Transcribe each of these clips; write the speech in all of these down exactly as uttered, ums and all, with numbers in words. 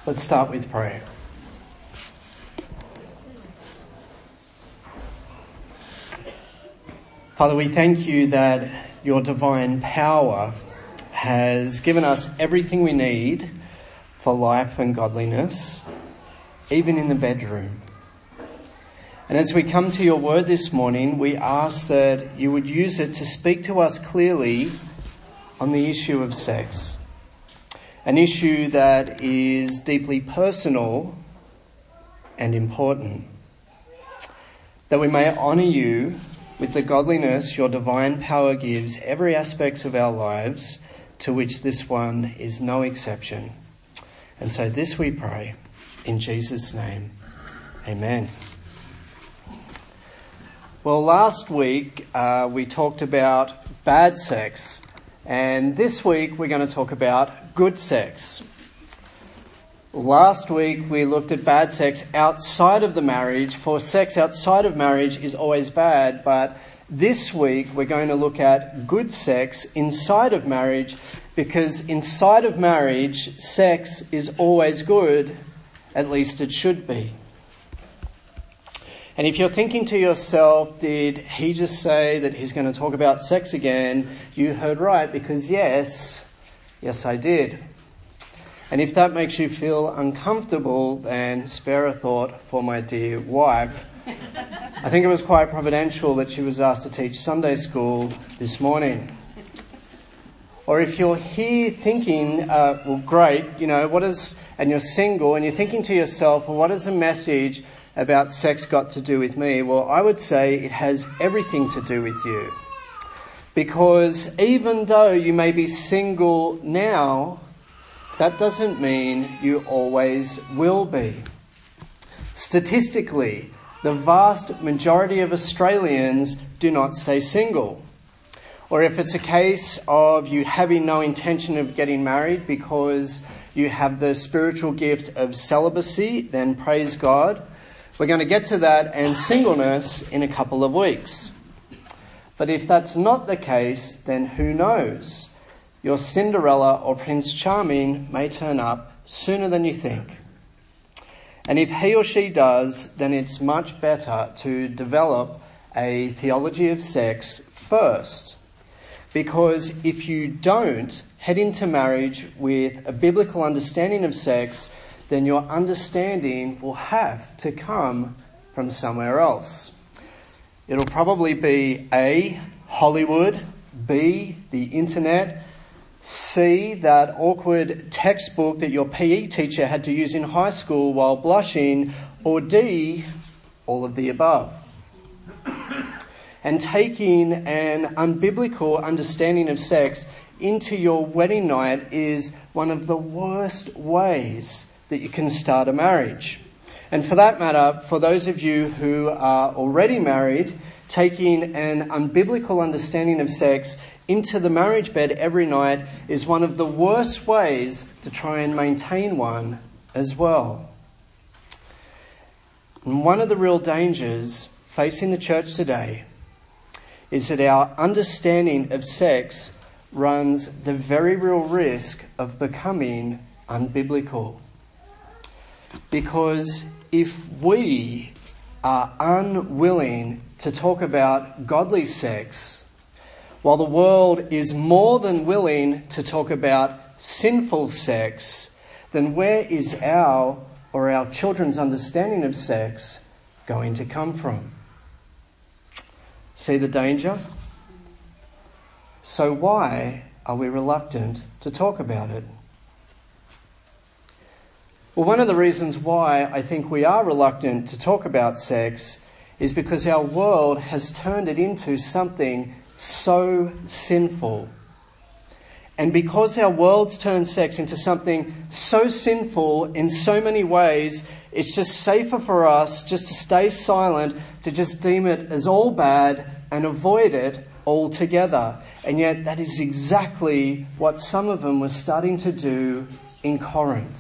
Let's start with prayer. Father, we thank you that your divine power has given us everything we need for life and godliness, even in the bedroom. And as we come to your word this morning, we ask that you would use it to speak to us clearly on the issue of sex. An issue that is deeply personal and important. That we may honour you with the godliness your divine power gives every aspect of our lives, to which this one is no exception. And so this we pray in Jesus' name. Amen. Well, last week uh, we talked about bad sex, and this week we're going to talk about good sex. Last week we looked at bad sex outside of the marriage, for sex outside of marriage is always bad, but this week we're going to look at good sex inside of marriage, because inside of marriage sex is always good, at least it should be. And if you're thinking to yourself, did he just say that he's going to talk about sex again? You heard right, because yes, yes I did. And if that makes you feel uncomfortable, then spare a thought for my dear wife. I think it was quite providential that she was asked to teach Sunday school this morning. Or if you're here thinking, uh, well great, you know, what is, and you're single and you're thinking to yourself, well what is the message about sex got to do with me? Well, I would say it has everything to do with you. Because even though you may be single now, that doesn't mean you always will be. Statistically, the vast majority of Australians do not stay single. Or if it's a case of you having no intention of getting married because you have the spiritual gift of celibacy, then praise God. We're going to get to that and singleness in a couple of weeks. But if that's not the case, then who knows? Your Cinderella or Prince Charming may turn up sooner than you think. And if he or she does, then it's much better to develop a theology of sex first. Because if you don't head into marriage with a biblical understanding of sex, then your understanding will have to come from somewhere else. It'll probably be A, Hollywood, B, the internet, C, that awkward textbook that your P E teacher had to use in high school while blushing, or D, all of the above. And taking an unbiblical understanding of sex into your wedding night is one of the worst ways that you can start a marriage. And for that matter, for those of you who are already married, taking an unbiblical understanding of sex into the marriage bed every night is one of the worst ways to try and maintain one as well. And one of the real dangers facing the church today is that our understanding of sex runs the very real risk of becoming unbiblical. Because if we are unwilling to talk about godly sex, while the world is more than willing to talk about sinful sex, then where is our or our children's understanding of sex going to come from? See the danger? So why are we reluctant to talk about it? Well, one of the reasons why I think we are reluctant to talk about sex is because our world has turned it into something so sinful. And because our world's turned sex into something so sinful in so many ways, it's just safer for us just to stay silent, to just deem it as all bad and avoid it altogether. And yet that is exactly what some of them were starting to do in Corinth.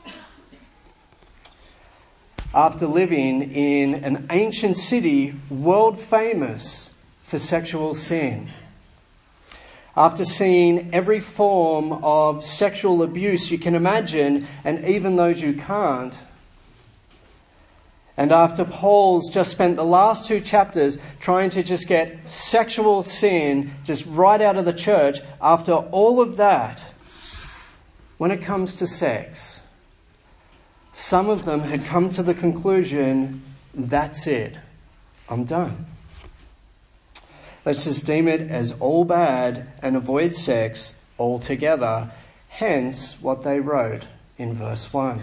After living in an ancient city, world famous for sexual sin, after seeing every form of sexual abuse you can imagine, and even those you can't, and after Paul's just spent the last two chapters trying to just get sexual sin just right out of the church, after all of that, when it comes to sex, some of them had come to the conclusion, that's it, I'm done. Let's just deem it as all bad and avoid sex altogether. Hence what they wrote in verse one.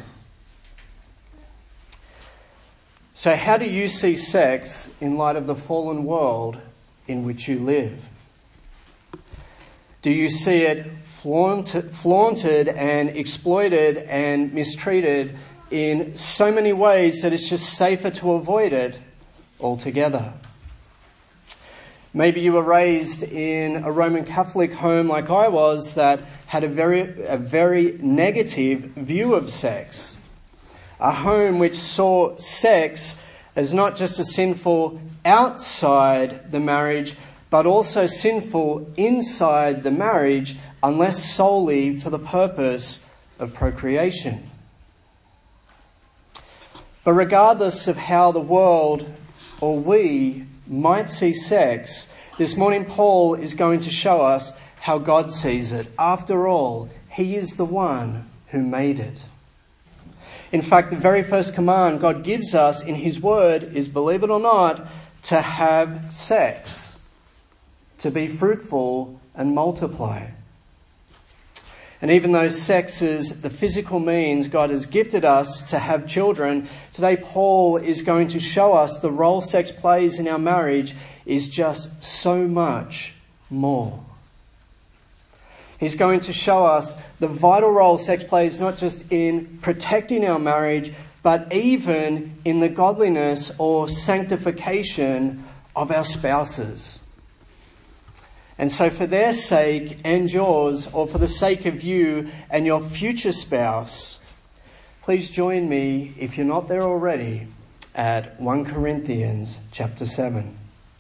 So how do you see sex in light of the fallen world in which you live? Do you see it flaunted, flaunted and exploited and mistreated in so many ways that it's just safer to avoid it altogether? Maybe you were raised in a Roman Catholic home like I was that had a very, a very negative view of sex. A home which saw sex as not just a sinful outside the marriage, but also sinful inside the marriage, unless solely for the purpose of procreation. But regardless of how the world or we might see sex, this morning Paul is going to show us how God sees it. After all, he is the one who made it. In fact, the very first command God gives us in his word is, believe it or not, to have sex, to be fruitful and multiply. And even though sex is the physical means God has gifted us to have children, today Paul is going to show us the role sex plays in our marriage is just so much more. He's going to show us the vital role sex plays not just in protecting our marriage, but even in the godliness or sanctification of our spouses. And so for their sake and yours, or for the sake of you and your future spouse, please join me, if you're not there already, at First Corinthians chapter seven.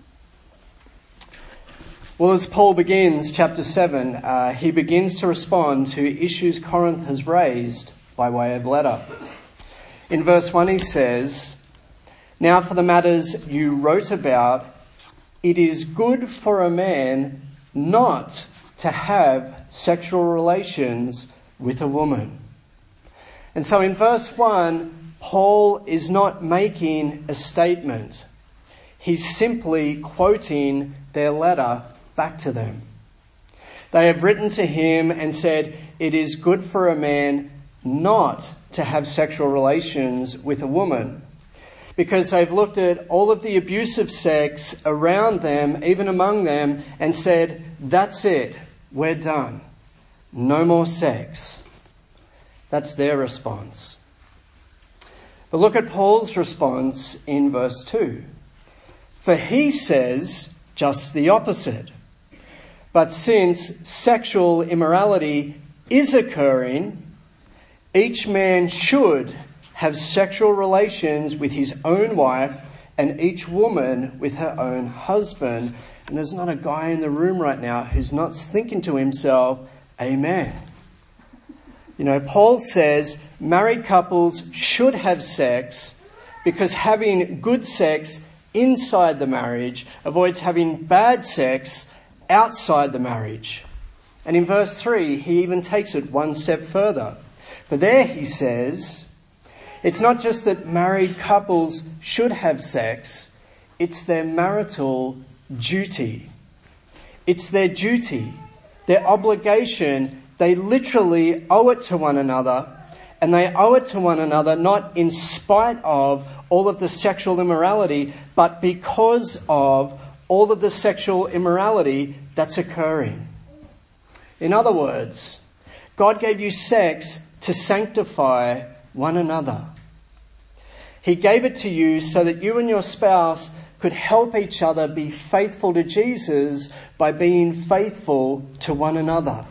Well, as Paul begins chapter seven, uh, he begins to respond to issues Corinth has raised by way of letter. In verse one he says, "Now for the matters you wrote about, it is good for a man not to have sexual relations with a woman." And so in verse one, Paul is not making a statement. He's simply quoting their letter back to them. They have written to him and said, it is good for a man not to have sexual relations with a woman, because they've looked at all of the abuse of sex around them, even among them, and said, that's it, we're done. No more sex. That's their response. But look at Paul's response in verse two. For he says just the opposite. But since sexual immorality is occurring, each man should have sexual relations with his own wife and each woman with her own husband. And there's not a guy in the room right now who's not thinking to himself, amen. You know, Paul says married couples should have sex because having good sex inside the marriage avoids having bad sex outside the marriage. And in verse three, he even takes it one step further. For there he says, it's not just that married couples should have sex, it's their marital duty. It's their duty, their obligation. They literally owe it to one another, and they owe it to one another not in spite of all of the sexual immorality, but because of all of the sexual immorality that's occurring. In other words, God gave you sex to sanctify one another. He gave it to you so that you and your spouse could help each other be faithful to Jesus by being faithful to one another.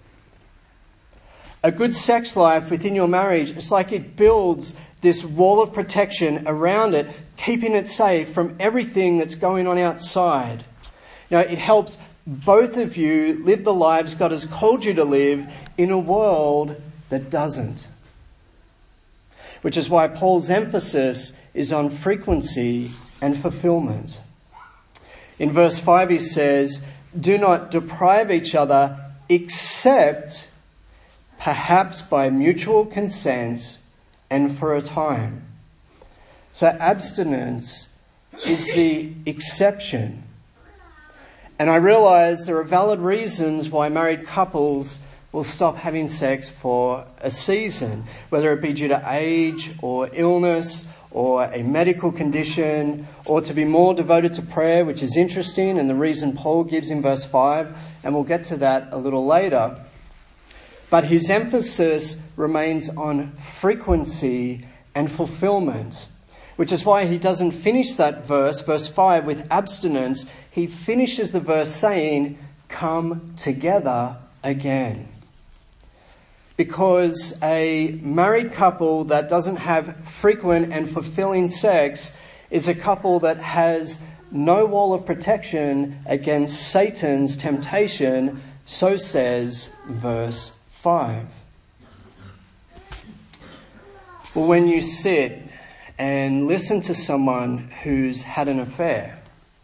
A good sex life within your marriage, it's like it builds this wall of protection around it, keeping it safe from everything that's going on outside. You know, it helps both of you live the lives God has called you to live in a world that doesn't. Which is why Paul's emphasis is on frequency and fulfillment. In verse five he says, do not deprive each other except perhaps by mutual consent and for a time. So abstinence is the exception. And I realise there are valid reasons why married couples will stop having sex for a season, whether it be due to age or illness or a medical condition, or to be more devoted to prayer, which is interesting and the reason Paul gives in verse five, and we'll get to that a little later. But his emphasis remains on frequency and fulfillment, which is why he doesn't finish that verse, verse five, with abstinence. He finishes the verse saying, come together again. Because a married couple that doesn't have frequent and fulfilling sex is a couple that has no wall of protection against Satan's temptation, so says verse five. Well, when you sit and listen to someone who's had an affair,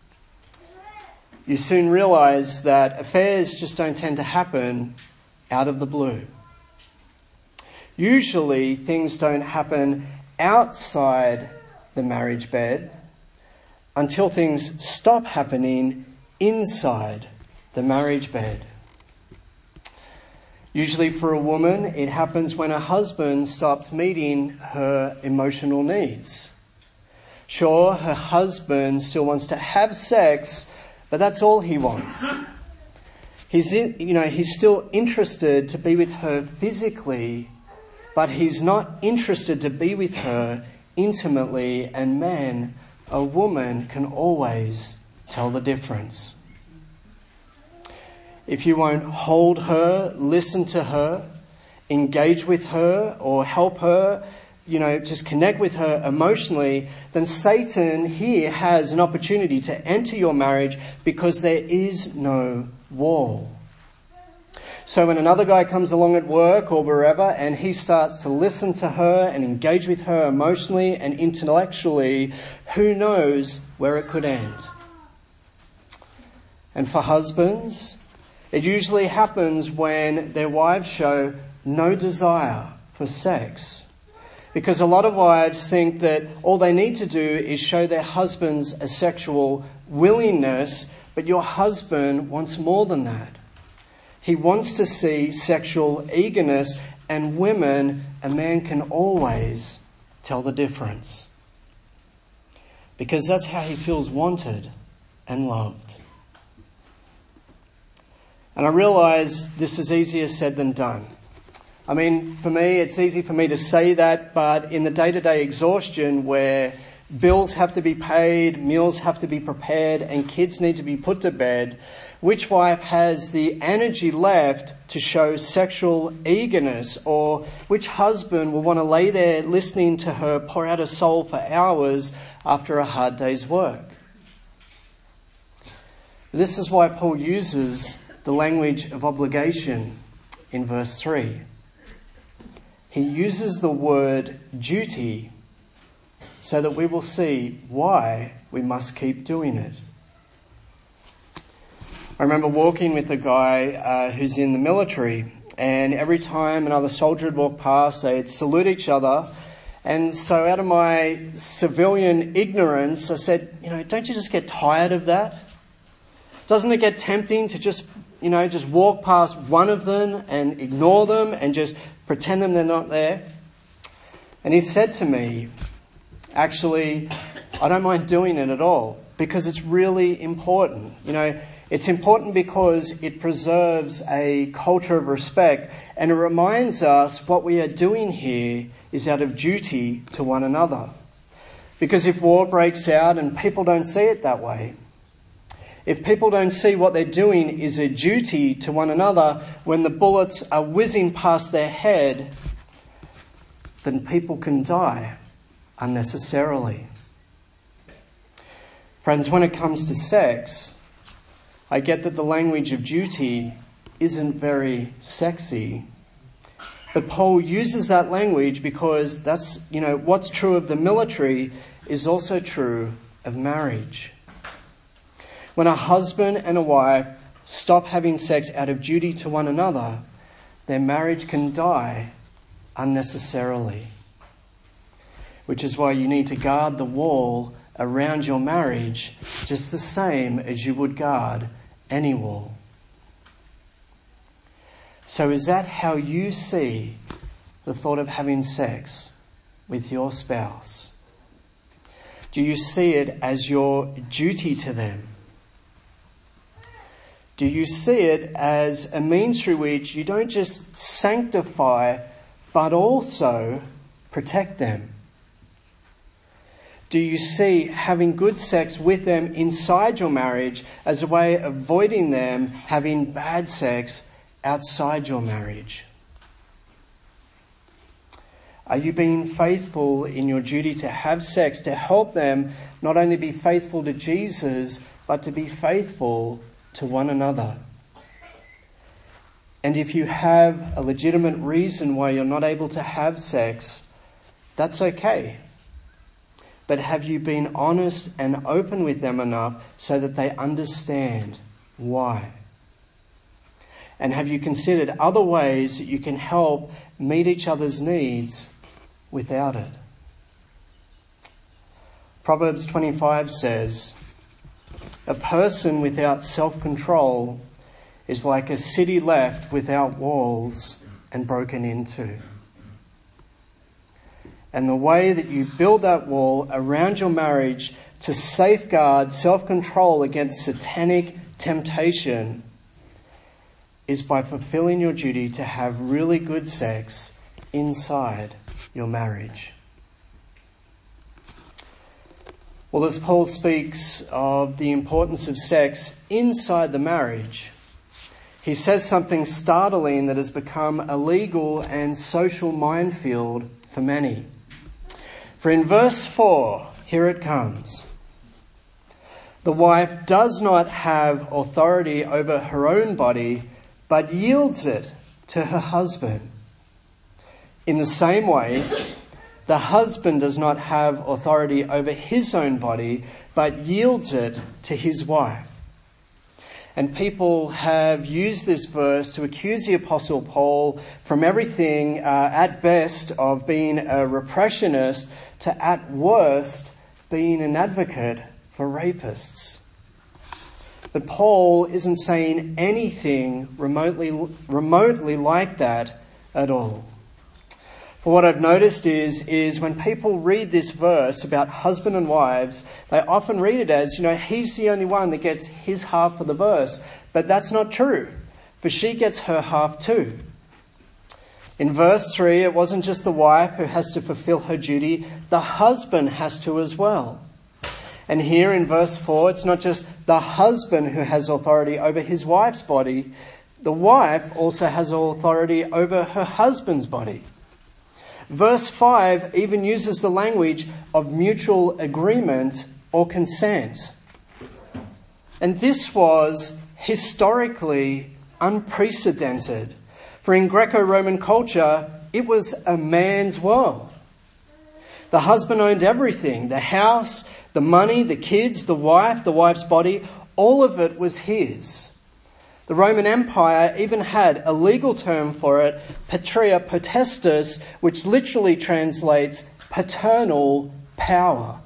you soon realise that affairs just don't tend to happen out of the blue. Usually things don't happen outside the marriage bed until things stop happening inside the marriage bed. Usually for a woman, it happens when her husband stops meeting her emotional needs. Sure, her husband still wants to have sex, but that's all he wants. He's, in, you know, he's still interested to be with her physically, but he's not interested to be with her intimately. And man, a woman can always tell the difference. If you won't hold her, listen to her, engage with her, or help her, you know, just connect with her emotionally, then Satan here has an opportunity to enter your marriage because there is no wall. So when another guy comes along at work or wherever and he starts to listen to her and engage with her emotionally and intellectually, who knows where it could end? And for husbands, it usually happens when their wives show no desire for sex. Because a lot of wives think that all they need to do is show their husbands a sexual willingness, but your husband wants more than that. He wants to see sexual eagerness, and women, a man can always tell the difference. Because that's how he feels wanted and loved. And I realise this is easier said than done. I mean, for me, it's easy for me to say that, but in the day-to-day exhaustion where bills have to be paid, meals have to be prepared, and kids need to be put to bed, which wife has the energy left to show sexual eagerness? Or which husband will want to lay there listening to her pour out her soul for hours after a hard day's work? This is why Paul uses the language of obligation in verse three. He uses the word duty so that we will see why we must keep doing it. I remember walking with a guy uh, who's in the military, and every time another soldier would walk past, they'd salute each other. And so out of my civilian ignorance, I said, you know, don't you just get tired of that? Doesn't it get tempting to just, you know, just walk past one of them and ignore them and just pretend them they're not there? And he said to me, actually, I don't mind doing it at all because it's really important. You know, it's important because it preserves a culture of respect, and it reminds us what we are doing here is out of duty to one another. Because if war breaks out and people don't see it that way, if people don't see what they're doing is a duty to one another when the bullets are whizzing past their head, then people can die unnecessarily. Friends, when it comes to sex, I get that the language of duty isn't very sexy. But Paul uses that language because that's, you know, what's true of the military is also true of marriage. When a husband and a wife stop having sex out of duty to one another, their marriage can die unnecessarily. Which is why you need to guard the wall around your marriage just the same as you would guard any wall. So is that how you see the thought of having sex with your spouse? Do you see it as your duty to them? Do you see it as a means through which you don't just sanctify, but also protect them? Do you see having good sex with them inside your marriage as a way of avoiding them having bad sex outside your marriage? Are you being faithful in your duty to have sex to help them not only be faithful to Jesus, but to be faithful to one another? And if you have a legitimate reason why you're not able to have sex, that's okay. But have you been honest and open with them enough so that they understand why? And have you considered other ways that you can help meet each other's needs without it? Proverbs twenty-five says, "A person without self-control is like a city left without walls and broken into." And the way that you build that wall around your marriage to safeguard self-control against satanic temptation is by fulfilling your duty to have really good sex inside your marriage. Well, as Paul speaks of the importance of sex inside the marriage, he says something startling that has become a legal and social minefield for many. For in verse four, here it comes. The wife does not have authority over her own body, but yields it to her husband. In the same way, the husband does not have authority over his own body, but yields it to his wife. And people have used this verse to accuse the Apostle Paul from everything, uh, at best, of being a repressionist to, at worst, being an advocate for rapists. But Paul isn't saying anything remotely, remotely like that at all. For what I've noticed is, is when people read this verse about husband and wives, they often read it as, you know, he's the only one that gets his half of the verse. But that's not true, for she gets her half too. In verse three, it wasn't just the wife who has to fulfill her duty, the husband has to as well. And here in verse four, it's not just the husband who has authority over his wife's body, the wife also has authority over her husband's body. Verse five even uses the language of mutual agreement or consent. And this was historically unprecedented. For in Greco-Roman culture, it was a man's world. The husband owned everything, the house, the money, the kids, the wife, the wife's body, all of it was his. The Roman Empire even had a legal term for it, patria potestas, which literally translates paternal power.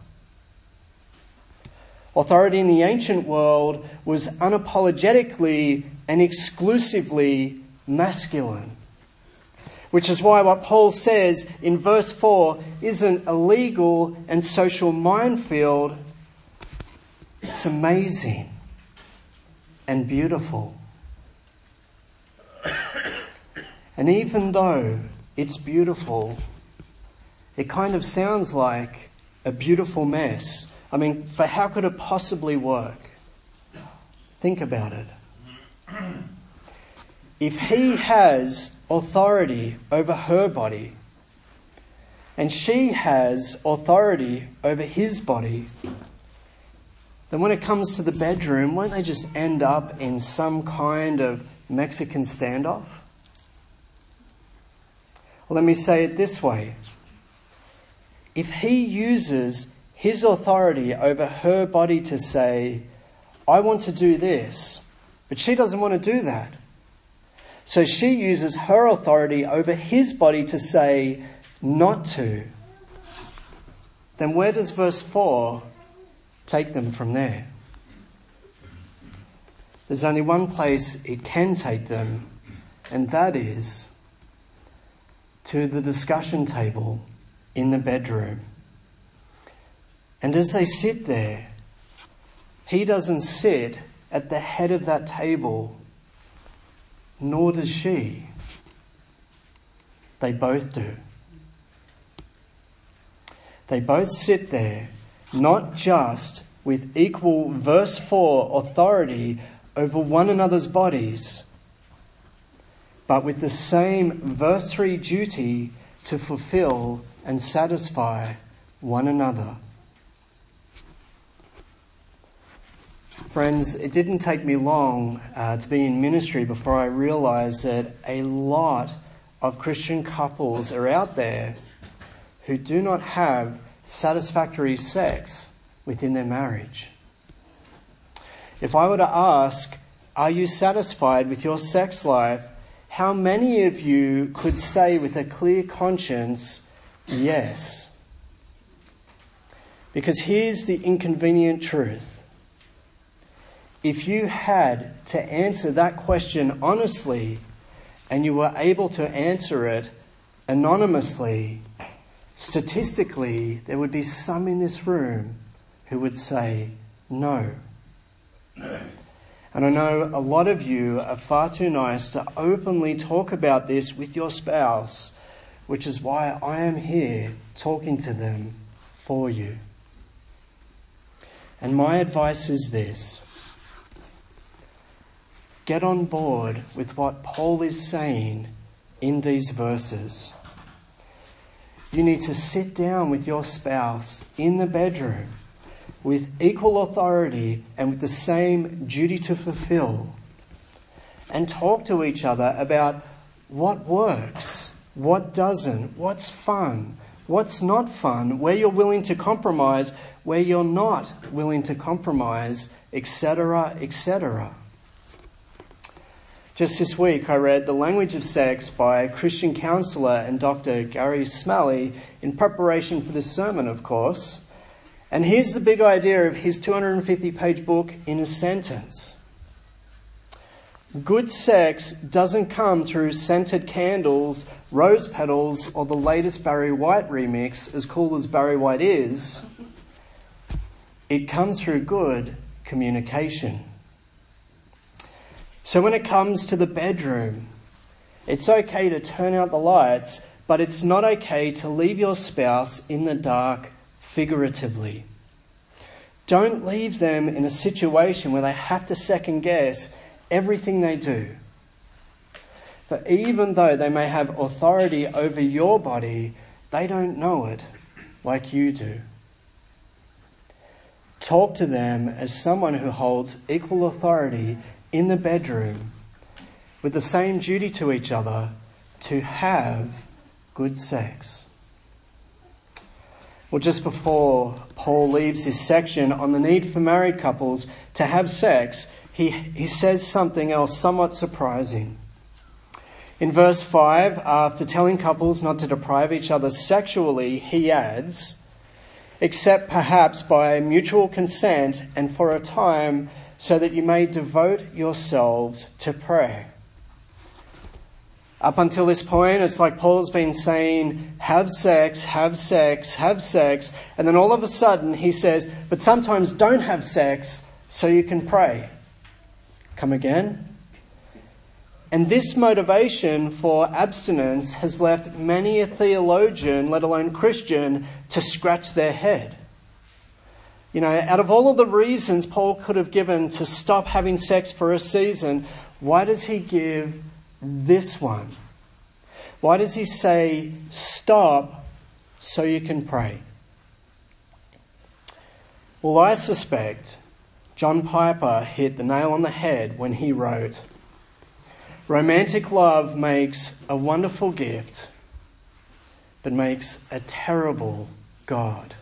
Authority in the ancient world was unapologetically and exclusively masculine. Which is why what Paul says in verse four isn't a legal and social minefield. It's amazing and beautiful. And even though it's beautiful, it kind of sounds like a beautiful mess. I mean, for how could it possibly work? Think about it. If he has authority over her body and she has authority over his body, then when it comes to the bedroom, won't they just end up in some kind of Mexican standoff? Well, let me say it this way. If he uses his authority over her body to say, I want to do this, but she doesn't want to do that. So she uses her authority over his body to say not to. Then where does verse four take them from there? There's only one place it can take them, and that is to the discussion table in the bedroom. And as they sit there, he doesn't sit at the head of that table, nor does she. They both do. They both sit there, not just with equal, verse four, authority over one another's bodies, but with the same, verse three, duty to fulfill and satisfy one another. Friends, it didn't take me long uh, to be in ministry before I realised that a lot of Christian couples are out there who do not have satisfactory sex within their marriage. If I were to ask, are you satisfied with your sex life? How many of you could say with a clear conscience, yes? Because here's the inconvenient truth. If you had to answer that question honestly, and you were able to answer it anonymously, statistically, there would be some in this room who would say no. And I know a lot of you are far too nice to openly talk about this with your spouse, which is why I am here talking to them for you. And my advice is this. Get on board with what Paul is saying in these verses. You need to sit down with your spouse in the bedroom with equal authority and with the same duty to fulfill, and talk to each other about what works, what doesn't, what's fun, what's not fun, where you're willing to compromise, where you're not willing to compromise, et cetera, et cetera. Just this week I read The Language of Sex by Christian counsellor and Doctor Gary Smalley in preparation for this sermon, of course. And here's the big idea of his two hundred fifty page book in a sentence. Good sex doesn't come through scented candles, rose petals, or the latest Barry White remix, as cool as Barry White is. It comes through good communication. So when it comes to the bedroom, it's okay to turn out the lights, but it's not okay to leave your spouse in the dark figuratively. Don't leave them in a situation where they have to second guess everything they do. For even though they may have authority over your body, they don't know it like you do. Talk to them as someone who holds equal authority in the bedroom with the same duty to each other to have good sex. Well, just before Paul leaves his section on the need for married couples to have sex, he, he says something else somewhat surprising. In verse five, after telling couples not to deprive each other sexually, he adds, except perhaps by mutual consent and for a time, so that you may devote yourselves to prayer. Up until this point, it's like Paul's been saying, have sex, have sex, have sex. And then all of a sudden he says, but sometimes don't have sex so you can pray. Come again? And this motivation for abstinence has left many a theologian, let alone Christian, to scratch their head. You know, out of all of the reasons Paul could have given to stop having sex for a season, why does he give this one? Why does he say, stop so you can pray? Well, I suspect John Piper hit the nail on the head when he wrote, "Romantic love makes a wonderful gift, but makes a terrible God."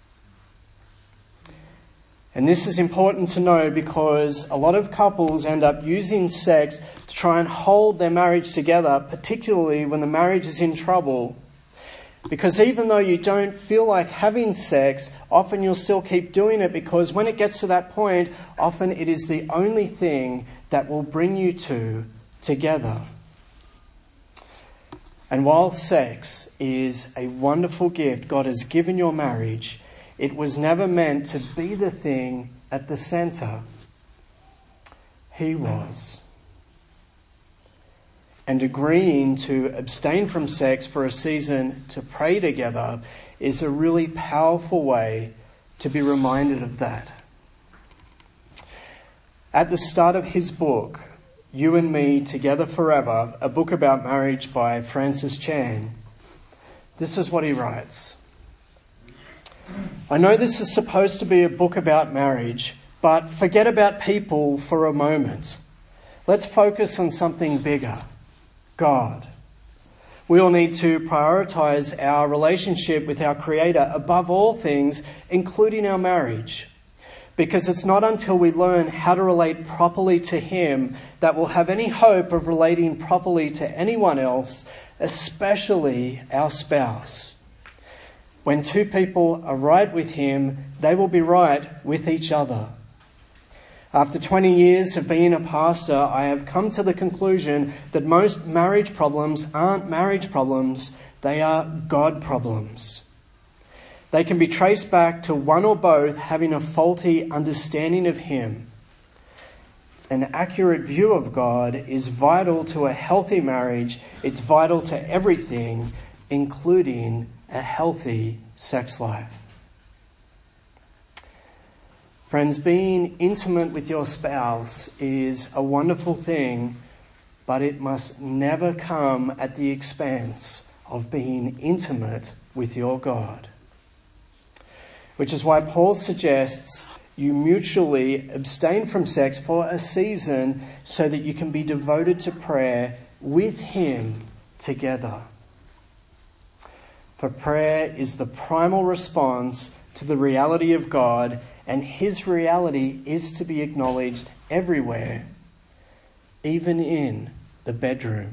And this is important to know because a lot of couples end up using sex to try and hold their marriage together, particularly when the marriage is in trouble. Because even though you don't feel like having sex, often you'll still keep doing it because when it gets to that point, often it is the only thing that will bring you two together. And while sex is a wonderful gift God has given your marriage, it was never meant to be the thing at the center. He was. And agreeing to abstain from sex for a season to pray together is a really powerful way to be reminded of that. At the start of his book, You and Me Together Forever, a book about marriage by Francis Chan, this is what he writes. "I know this is supposed to be a book about marriage, but forget about people for a moment. Let's focus on something bigger, God. We all need to prioritize our relationship with our Creator above all things, including our marriage. Because it's not until we learn how to relate properly to Him that we'll have any hope of relating properly to anyone else, especially our spouse. When two people are right with Him, they will be right with each other. After twenty years of being a pastor, I have come to the conclusion that most marriage problems aren't marriage problems, they are God problems. They can be traced back to one or both having a faulty understanding of Him. An accurate view of God is vital to a healthy marriage. It's vital to everything, including a healthy sex life." Friends, being intimate with your spouse is a wonderful thing, but it must never come at the expense of being intimate with your God. Which is why Paul suggests you mutually abstain from sex for a season so that you can be devoted to prayer with Him together. For prayer is the primal response to the reality of God, and His reality is to be acknowledged everywhere, even in the bedroom.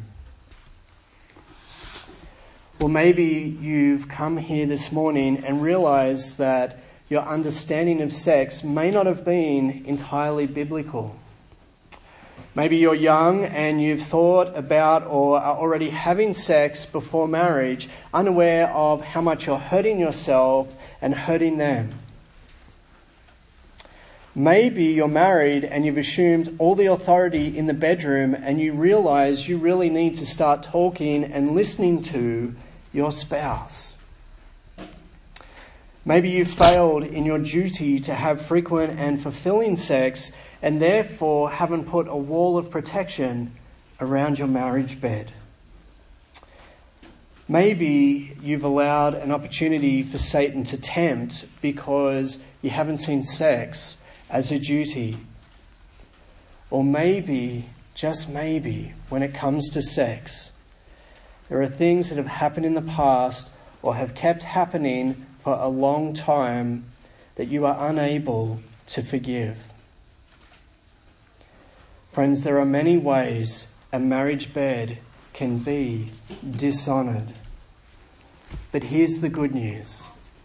Well, maybe you've come here this morning and realized that your understanding of sex may not have been entirely biblical. Maybe you're young and you've thought about or are already having sex before marriage, unaware of how much you're hurting yourself and hurting them. Maybe you're married and you've assumed all the authority in the bedroom and you realize you really need to start talking and listening to your spouse. Maybe you failed in your duty to have frequent and fulfilling sex and therefore haven't put a wall of protection around your marriage bed. Maybe you've allowed an opportunity for Satan to tempt because you haven't seen sex as a duty. Or maybe, just maybe, when it comes to sex, there are things that have happened in the past or have kept happening for a long time that you are unable to forgive. Friends, there are many ways a marriage bed can be dishonored. But here's the good news.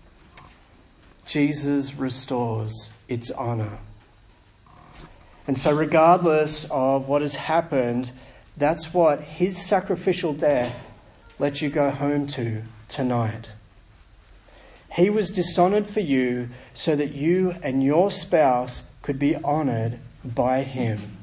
Jesus restores its honor. And so regardless of what has happened, that's what His sacrificial death lets you go home to tonight. He was dishonored for you so that you and your spouse could be honored by Him.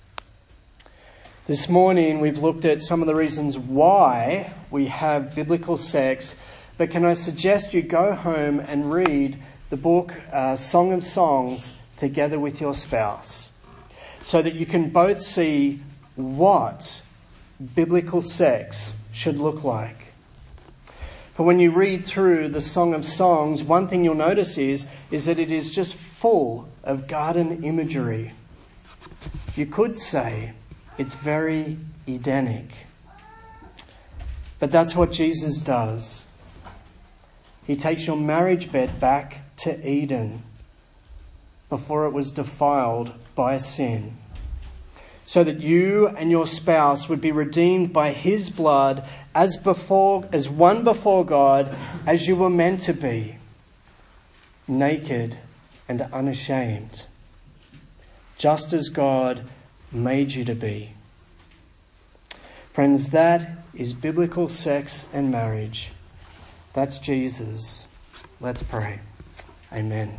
This morning we've looked at some of the reasons why we have biblical sex, but can I suggest you go home and read the book uh, Song of Songs together with your spouse so that you can both see what biblical sex should look like. For when you read through the Song of Songs, one thing you'll notice is, is that it is just full of garden imagery. You could say it's very Edenic. But that's what Jesus does. He takes your marriage bed back to Eden before it was defiled by sin, so that you and your spouse would be redeemed by his blood as before, as one before God, as you were meant to be, naked and unashamed, just as God made you to be. Friends, that is biblical sex and marriage. That's Jesus. Let's pray. Amen.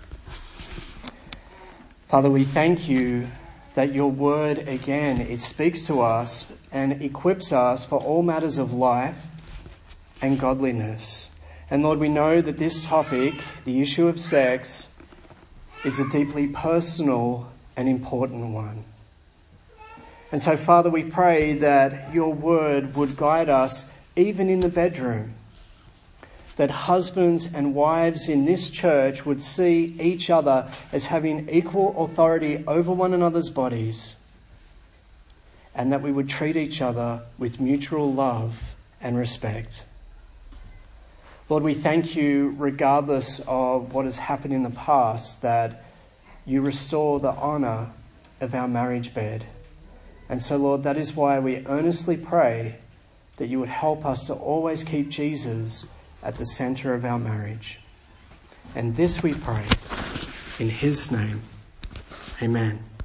Father, we thank you that your word, again, it speaks to us and equips us for all matters of life and godliness. And Lord, we know that this topic, the issue of sex, is a deeply personal and important one. And so, Father, we pray that your word would guide us even in the bedroom, that husbands and wives in this church would see each other as having equal authority over one another's bodies, and that we would treat each other with mutual love and respect. Lord, we thank you, regardless of what has happened in the past, that you restore the honour of our marriage bed. And so, Lord, that is why we earnestly pray that you would help us to always keep Jesus at the centre of our marriage. And this we pray in his name. Amen.